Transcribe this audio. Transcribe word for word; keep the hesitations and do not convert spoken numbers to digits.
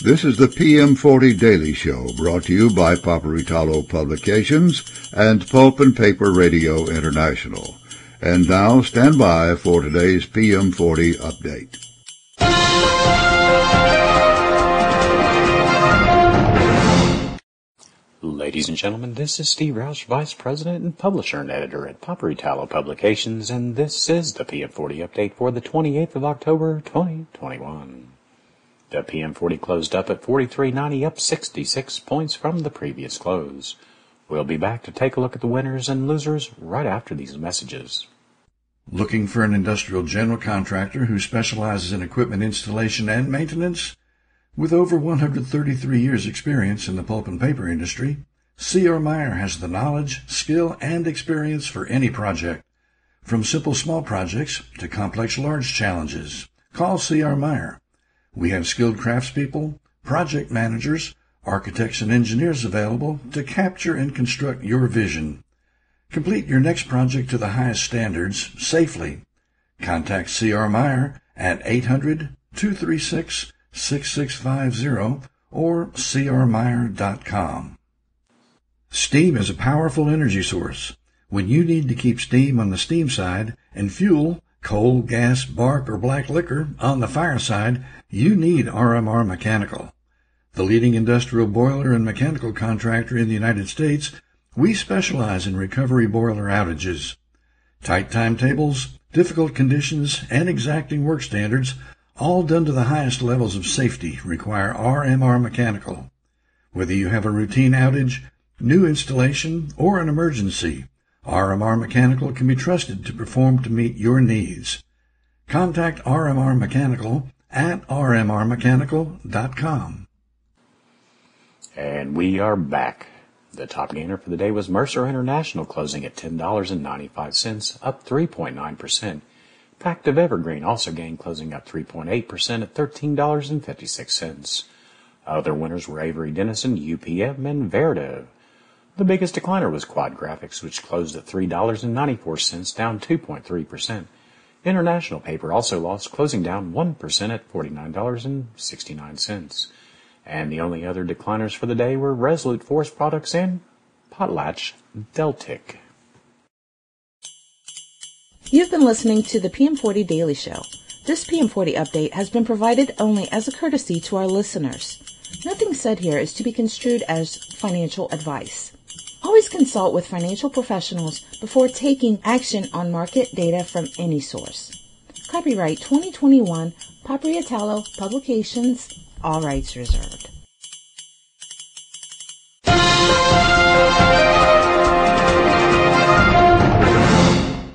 This is the P M forty Daily Show, brought to you by Paperitalo Publications and Pulp and Paper Radio International. And now, stand by for today's P M forty update. Ladies and gentlemen, this is Steve Roush, Vice President and Publisher and Editor at Paperitalo Publications, and this is the P M forty update for the twenty-eighth of October, twenty twenty-one. The P M forty closed up at forty-three ninety, up sixty-six points from the previous close. We'll be back to take a look at the winners and losers right after these messages. Looking for an industrial general contractor who specializes in equipment installation and maintenance? With over one hundred thirty-three years experience in the pulp and paper industry, C R. Meyer has the knowledge, skill, and experience for any project. From simple small projects to complex large challenges, call C R. Meyer. We have skilled craftspeople, project managers, architects, and engineers available to capture and construct your vision. Complete your next project to the highest standards safely. Contact C R. Meyer at eight hundred, two three six, six six five zero or c r meyer dot com. Steam is a powerful energy source. When you need to keep steam on the steam side and fuel, coal, gas, bark, or black liquor on the fire side, you need R M R Mechanical. The leading industrial boiler and mechanical contractor in the United States, we specialize in recovery boiler outages. Tight timetables, difficult conditions, and exacting work standards, all done to the highest levels of safety, require R M R Mechanical. Whether you have a routine outage, new installation, or an emergency, R M R Mechanical can be trusted to perform to meet your needs. Contact R M R Mechanical at r m r mechanical dot com. And we are back. The top gainer for the day was Mercer International, closing at ten dollars and ninety-five cents, up three point nine percent. Pactiv Evergreen also gained, closing up three point eight percent at thirteen dollars and fifty-six cents. Other winners were Avery Dennison, U P M, and Veritiv. The biggest decliner was Quad Graphics, which closed at three dollars and ninety-four cents, down two point three percent. International Paper also lost, closing down one percent at forty-nine dollars and sixty-nine cents. And the only other decliners for the day were Resolute Forest Products and Potlatch Deltic. You've been listening to the P M forty Daily Show. This P M forty update has been provided only as a courtesy to our listeners. Nothing said here is to be construed as financial advice. Always consult with financial professionals before taking action on market data from any source. Copyright twenty twenty-one, Paperitalo Publications, all rights reserved.